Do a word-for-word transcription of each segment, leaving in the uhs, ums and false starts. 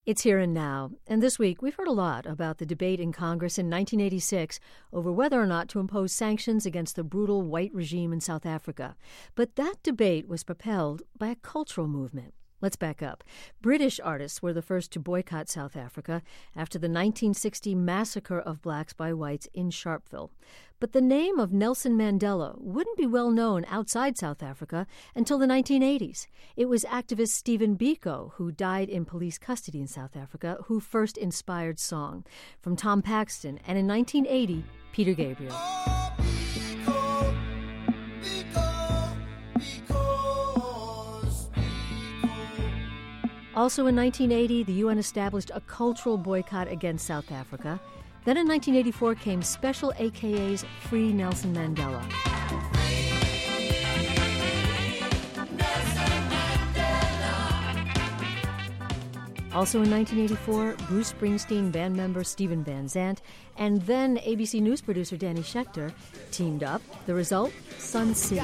It's Here and Now, and this week we've heard a lot about the debate in Congress in nineteen eighty-six over whether or not to impose sanctions against the brutal white regime in South Africa. But that debate was propelled by a cultural movement. Let's back up. British artists were the first to boycott South Africa after the nineteen sixty massacre of blacks by whites in Sharpeville. But the name of Nelson Mandela wouldn't be well known outside South Africa until the nineteen eighties. It was activist Stephen Biko, who died in police custody in South Africa, who first inspired song. From Tom Paxton, and in nineteen eighty, Peter Gabriel. Oh, Biko, Biko, because Biko. Also in nineteen eighty, the U N established a cultural boycott against South Africa. Then in nineteen eighty-four came Special A K A's Free Nelson Mandela. Also in nineteen eighty-four, Bruce Springsteen band member Stephen Van Zandt and then A B C News producer Danny Schechter teamed up. The result? Sun City.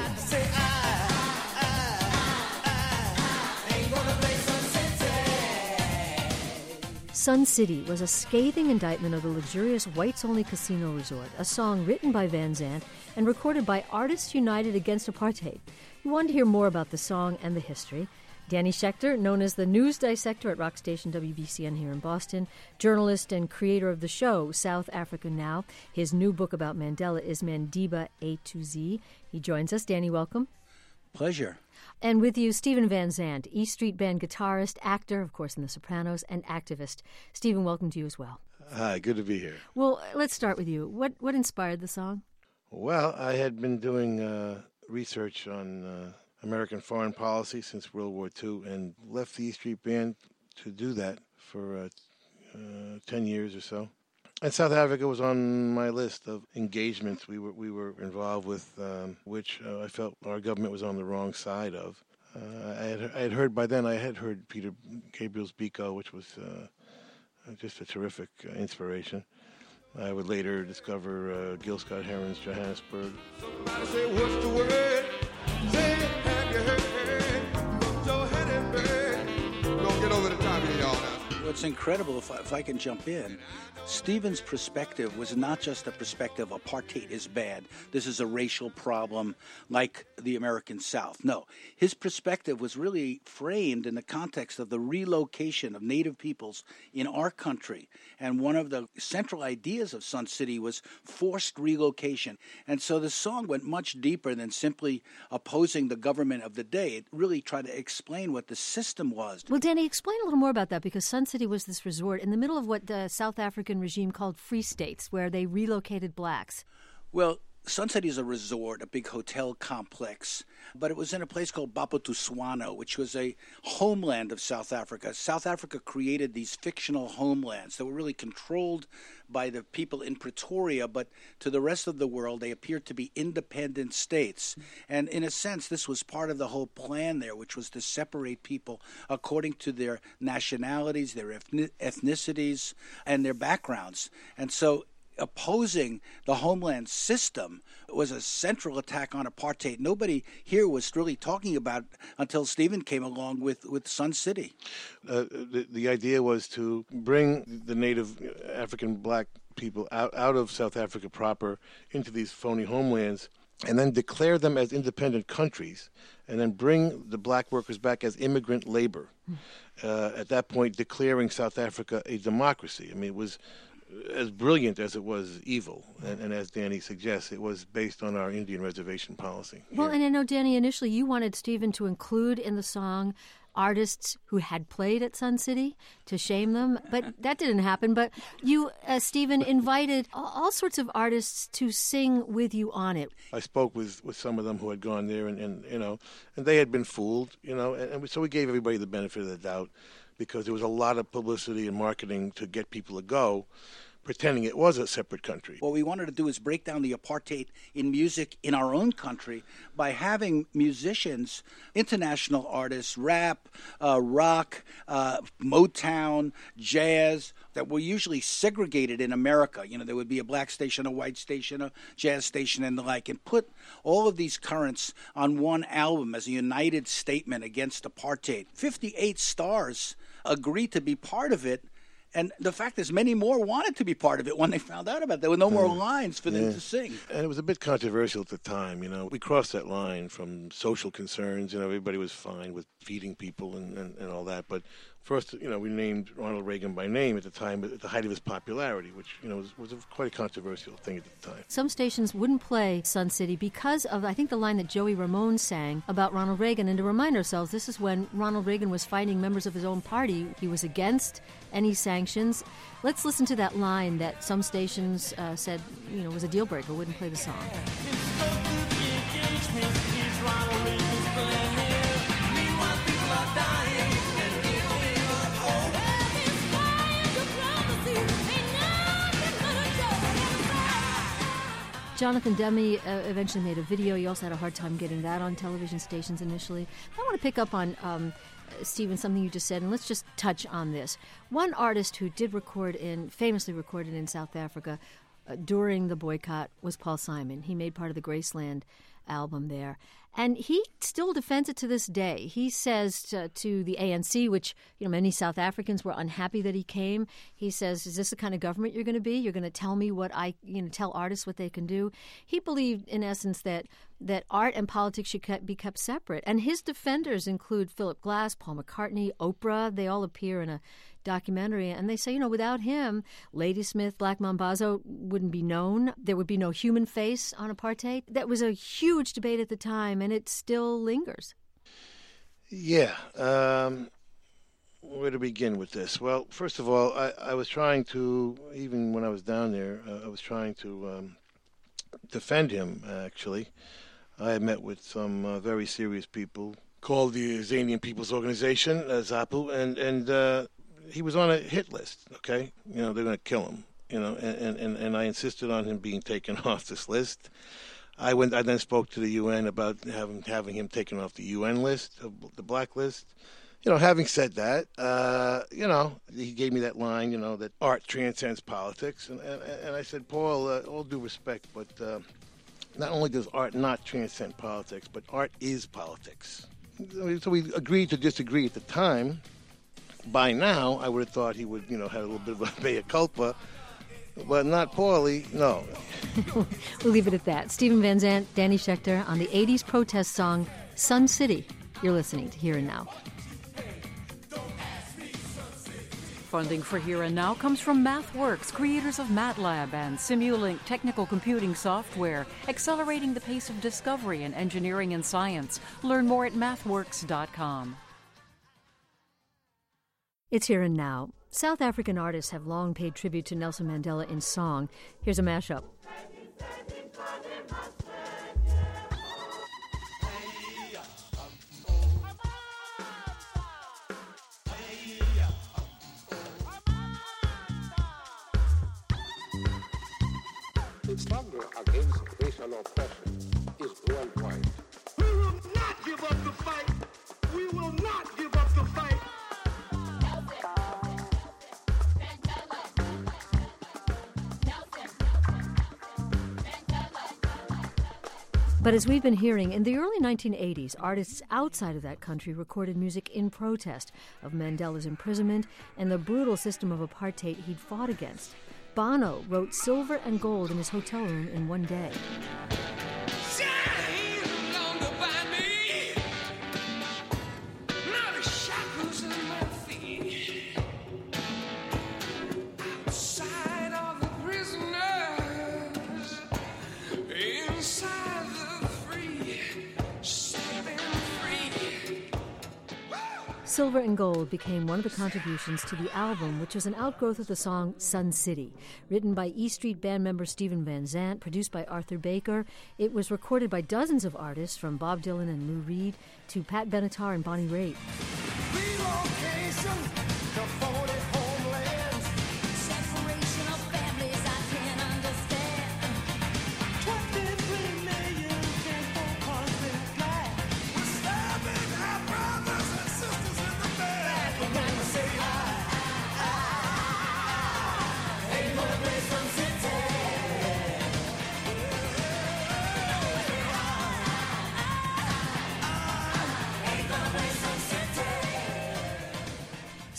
Sun City was a scathing indictment of the luxurious whites-only casino resort, a song written by Van Zandt and recorded by Artists United Against Apartheid. We wanted to hear more about the song and the history. Danny Schechter, known as the news dissector at rock station W B C N here in Boston, journalist and creator of the show South Africa Now. His new book about Mandela is Mandiba A to Z. He joins us. Danny, welcome. Pleasure. And with you, Stephen Van Zandt, E Street Band guitarist, actor, of course, in The Sopranos, and activist. Stephen, welcome to you as well. Hi, good to be here. Well, let's start with you. What what inspired the song? Well, I had been doing uh, research on uh, American foreign policy since World War Two and left the E Street Band to do that for uh, uh, ten years or so. And South Africa was on my list of engagements we were we were involved with, um, which uh, I felt our government was on the wrong side of. Uh, I had I had heard by then I had heard Peter Gabriel's Biko, which was uh, just a terrific uh, inspiration. I would later discover uh, Gil Scott-Heron's Johannesburg. Somebody say, what's the word? Say, have you heard? Johannesburg. Don't get over the top of y'all now. What's incredible, if I, if I can jump in, Stephen's perspective was not just a perspective apartheid is bad, this is a racial problem like the American South. No, his perspective was really framed in the context of the relocation of Native peoples in our country. And one of the central ideas of Sun City was forced relocation. And so the song went much deeper than simply opposing the government of the day. It really tried to explain what the system was. Well, Danny, explain a little more about that, because Sun City was this resort in the middle of what the South African regime called free states, where they relocated blacks. Well, Sun City is a resort, a big hotel complex, but it was in a place called Bophuthatswana, which was a homeland of South Africa. South Africa created these fictional homelands that were really controlled by the people in Pretoria, but to the rest of the world, they appeared to be independent states. And in a sense, this was part of the whole plan there, which was to separate people according to their nationalities, their ethnic- ethnicities, and their backgrounds. And so opposing the homeland system was a central attack on apartheid. Nobody here was really talking about until Stephen came along with, with Sun City. Uh, the, the idea was to bring the native African black people out, out of South Africa proper into these phony homelands and then declare them as independent countries and then bring the black workers back as immigrant labor. Uh, at that point, declaring South Africa a democracy. I mean, it was as brilliant as it was evil. And, and as Danny suggests, it was based on our Indian reservation policy. Well, here. and I know, Danny, initially you wanted Stephen to include in the song artists who had played at Sun City to shame them, but that didn't happen. But you, uh, Stephen, invited all, all sorts of artists to sing with you on it. I spoke with, with some of them who had gone there, and, and you know, and they had been fooled, you know, and, and so we gave everybody the benefit of the doubt because there was a lot of publicity and marketing to get people to go, pretending it was a separate country. What we wanted to do is break down the apartheid in music in our own country by having musicians, international artists, rap, uh, rock, uh, Motown, jazz, that were usually segregated in America. You know, there would be a black station, a white station, a jazz station, and the like, and put all of these currents on one album as a united statement against apartheid. fifty-eight stars agree to be part of it. And the fact is, many more wanted to be part of it when they found out about it. There were no more lines for them yeah. to sing. And it was a bit controversial at the time, you know. We crossed that line from social concerns, you know, everybody was fine with feeding people and, and, and all that. But first, you know, we named Ronald Reagan by name at the time, at the height of his popularity, which, you know, was, was a, quite a controversial thing at the time. Some stations wouldn't play Sun City because of, I think, the line that Joey Ramone sang about Ronald Reagan. And to remind ourselves, this is when Ronald Reagan was fighting members of his own party. He was against any sanctions. Let's listen to that line that some stations uh, said, you know, was a deal breaker, wouldn't play the song. Jonathan Demme uh, eventually made a video. He also had a hard time getting that on television stations initially. I want to pick up on, um, Stephen, something you just said, and let's just touch on this. One artist who did record in, famously recorded in South Africa uh, during the boycott was Paul Simon. He made part of the Graceland album there. And he still defends it to this day. He says to, to the A N C, which, you know, many South Africans were unhappy that he came. He says, is this the kind of government you're going to be? You're going to tell me what I, you know, tell artists what they can do? He believed, in essence, that that art and politics should be kept separate. And his defenders include Philip Glass, Paul McCartney, Oprah. They all appear in a documentary, and they say, you know, without him, Ladysmith, Black Mambazo wouldn't be known. There would be no human face on apartheid. That was a huge debate at the time, and it still lingers. Yeah. Um, where to begin with this? Well, first of all, I, I was trying to, even when I was down there, uh, I was trying to um, defend him, actually. I had met with some uh, very serious people called the Zanian People's Organization, uh, ZAPU, and, and uh, he was on a hit list, okay? You know, they're going to kill him, you know, and, and, and I insisted on him being taken off this list. I went. I then spoke to the U N about having, having him taken off the U N list, the blacklist. You know, having said that, uh, you know, he gave me that line, you know, that art transcends politics. And, and, and I said, Paul, uh, all due respect, but uh, not only does art not transcend politics, but art is politics. So we agreed to disagree at the time. By now, I would have thought he would, you know, have a little bit of a mea culpa, but not poorly, no. We'll leave it at that. Stephen Van Zandt, Danny Schechter on the eighties protest song, Sun City. You're listening to Here and Now. Funding for Here and Now comes from MathWorks, creators of MATLAB and Simulink technical computing software, accelerating the pace of discovery in engineering and science. Learn more at mathworks dot com. It's Here and Now. South African artists have long paid tribute to Nelson Mandela in song. Here's a mashup. The struggle against racial oppression is worldwide. We will not give up the fight. We will not give up the fight. But as we've been hearing, in the early nineteen eighties, artists outside of that country recorded music in protest of Mandela's imprisonment and the brutal system of apartheid he'd fought against. Bono wrote Silver and Gold in his hotel room in one day. Silver and Gold became one of the contributions to the album, which was an outgrowth of the song Sun City. Written by E Street Band member Stephen Van Zandt, produced by Arthur Baker, it was recorded by dozens of artists, from Bob Dylan and Lou Reed to Pat Benatar and Bonnie Raitt. Relocation to forty homelands. Separation of families I can't understand. twenty-three million people country flag. We're stabbing our brothers and sisters in the back. And when we say I, I, I, ain't gonna play Sun City. Ain't gonna play Sun City.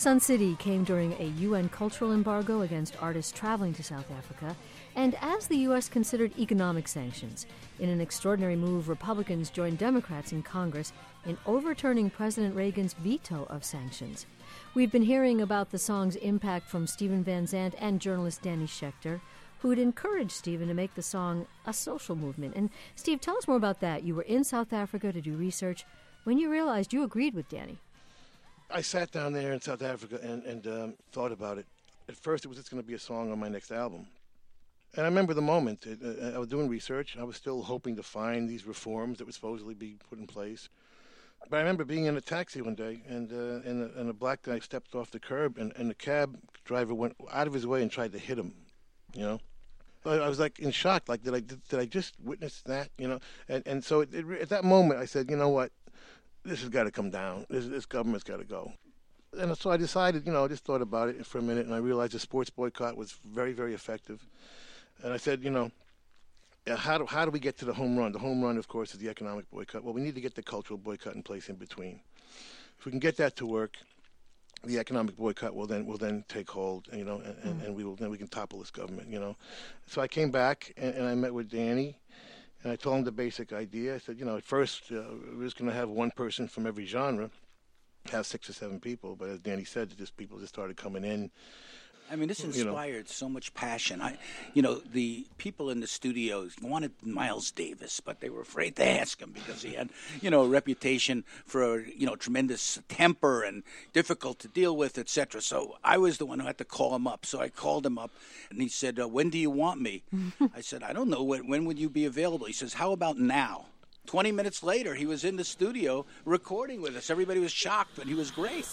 Sun City came during a U N cultural embargo against artists traveling to South Africa, and as the U S considered economic sanctions. In an extraordinary move, Republicans joined Democrats in Congress in overturning President Reagan's veto of sanctions. We've been hearing about the song's impact from Stephen Van Zandt and journalist Danny Schechter, who had encouraged Stephen to make the song a social movement. And Steve, tell us more about that. You were in South Africa to do research when you realized you agreed with Danny. I sat down there in South Africa and, and um, thought about it. At first, it was just going to be a song on my next album. And I remember the moment. It, uh, I was doing research. I was still hoping to find these reforms that would supposedly be put in place. But I remember being in a taxi one day, and uh, and, a, and a black guy stepped off the curb, and, and the cab driver went out of his way and tried to hit him, you know. I was like in shock, like, did I did, did I just witness that, you know? And and so it, it, at that moment, I said, you know what, this has got to come down. This, this government's got to go. And so I decided, you know, I just thought about it for a minute, and I realized the sports boycott was very, very effective. And I said, you know, how do, how do we get to the home run? The home run, of course, is the economic boycott. Well, we need to get the cultural boycott in place in between. If we can get that to work, the economic boycott will then will then take hold, you know, and, and, and we will then we can topple this government, you know. So I came back and, and I met with Danny, and I told him the basic idea. I said, you know, at first uh, we were just going to have one person from every genre, have six or seven people, but as Danny said, just people just started coming in. I mean, this inspired you know. so much passion. I, you know, the people in the studios wanted Miles Davis, but they were afraid to ask him because he had, you know, a reputation for, you know, tremendous temper and difficult to deal with, et cetera. So I was the one who had to call him up. So I called him up, and he said, uh, when do you want me? I said, I don't know. When, when would you be available? He says, how about now? twenty minutes later, he was in the studio recording with us. Everybody was shocked, but he was great.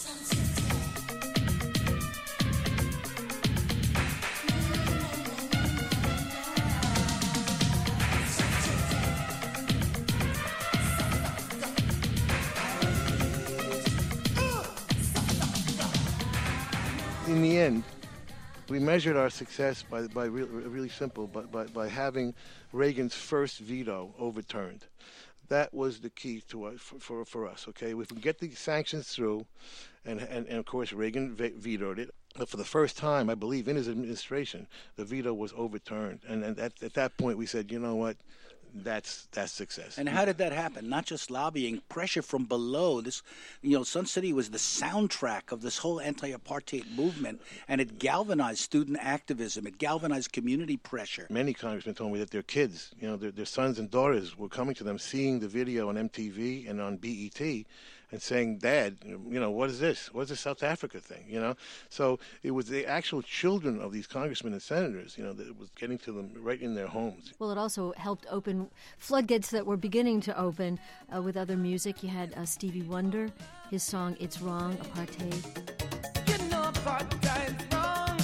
In the end, we measured our success by by re- really simple, but by, by having Reagan's first veto overturned. That was the key to us, for, for for us. Okay, if we can get the sanctions through, and and, and of course Reagan ve- vetoed it. But for the first time, I believe, in his administration, the veto was overturned, and and at, at that point we said, you know what? That's that's success. And how did that happen? Not just lobbying, pressure from below. This, you know, Sun City was the soundtrack of this whole anti-apartheid movement, and it galvanized student activism. It galvanized community pressure. Many congressmen told me that their kids, you know, their, their sons and daughters were coming to them, seeing the video on M T V and on B E T, and saying, Dad, you know, what is this? What is this South Africa thing, you know? So it was the actual children of these congressmen and senators, you know, that was getting to them right in their homes. Well, it also helped open floodgates that were beginning to open uh, with other music. You had uh, Stevie Wonder, his song It's Wrong, Apartheid. You know apartheid's wrong.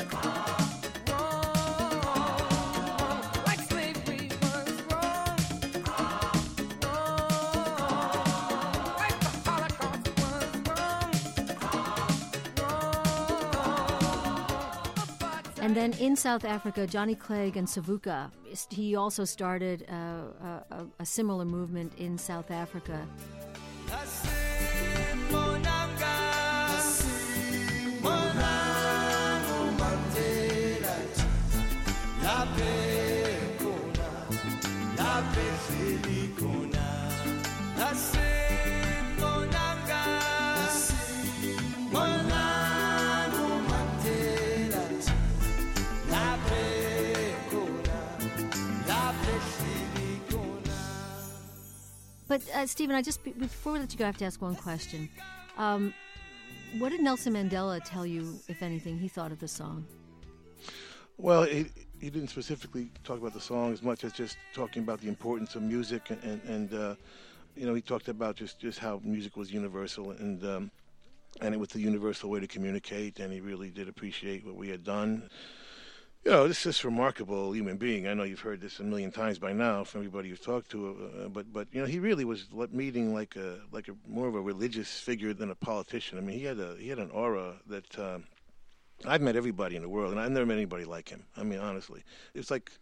Wrong. Like slavery was wrong. Wrong. Like the Holocaust was wrong. Wrong. And then in South Africa, Johnny Clegg and Savuka, he also started uh, a, a similar movement in South Africa. But, uh, Stephen, I just before we let you go, I have to ask one question. Um, what did Nelson Mandela tell you, if anything, he thought of the song? Well, he, he didn't specifically talk about the song as much as just talking about the importance of music, and, and, and uh, you know, he talked about just, just how music was universal, and um, and it was the universal way to communicate, and he really did appreciate what we had done. You know, this is a remarkable human being. I know you've heard this a million times by now from everybody you've talked to, uh, but but you know, he really was meeting like a like a more of a religious figure than a politician. I mean, he had a he had an aura that uh, I've met everybody in the world, and I've never met anybody like him. I mean, honestly, it's like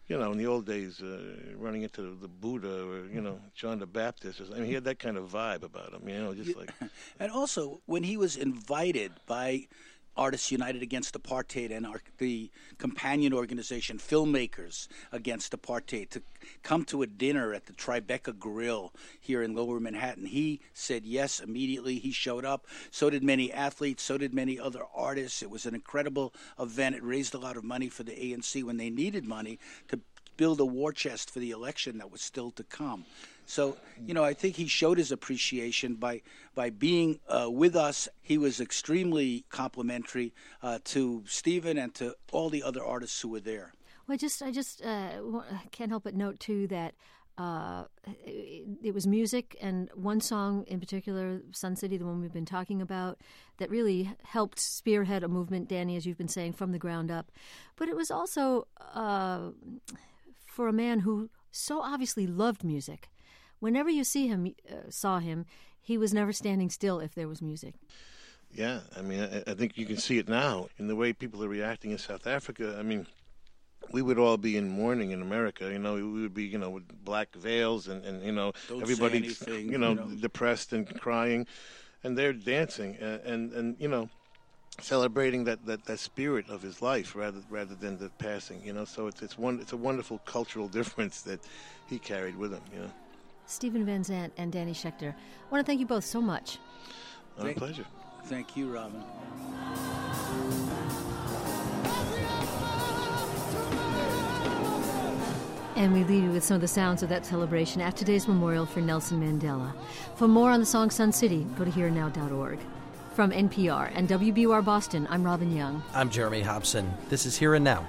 you know, in the old days, uh, running into the Buddha or, you know, John the Baptist. I mean, he had that kind of vibe about him, you know, just like... And also, when he was invited by Artists United Against Apartheid and our, the companion organization Filmmakers Against Apartheid to come to a dinner at the Tribeca Grill here in Lower Manhattan, he said yes immediately. He showed up. So did many athletes. So did many other artists. It was an incredible event. It raised a lot of money for the A N C when they needed money to build a war chest for the election that was still to come. So, you know, I think he showed his appreciation by by being uh, with us. He was extremely complimentary uh, to Stephen and to all the other artists who were there. Well, I just, I just uh, can't help but note, too, that uh, it, it was music, and one song in particular, Sun City, the one we've been talking about, that really helped spearhead a movement, Danny, as you've been saying, from the ground up. But it was also uh, for a man who so obviously loved music. Whenever you see him, uh, saw him, he was never standing still if there was music. Yeah, I mean, I, I think you can see it now in the way people are reacting in South Africa. I mean, we would all be in mourning in America, you know, we would be, you know, with black veils and, and you know, Don't everybody, anything, you know, you know, depressed and crying, and they're dancing and, and, and you know, celebrating that, that, that spirit of his life rather rather than the passing, you know. So it's it's one it's a wonderful cultural difference that he carried with him, you know. Stephen Van Zandt and Danny Schechter, I want to thank you both so much. My Thank, pleasure. Thank you, Robin. And we leave you with some of the sounds of that celebration at today's memorial for Nelson Mandela. For more on the song Sun City, go to here now dot org. From N P R and W B U R Boston, I'm Robin Young. I'm Jeremy Hobson. This is Here and Now.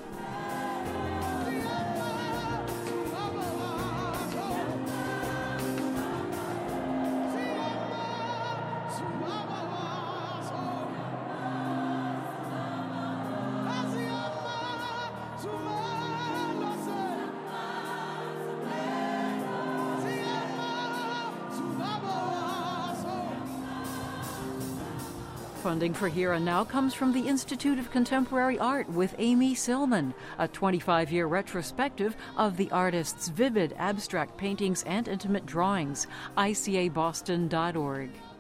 Funding for Here and Now comes from the Institute of Contemporary Art with Amy Silman, a twenty-five-year retrospective of the artist's vivid abstract paintings and intimate drawings. I C A Boston dot org.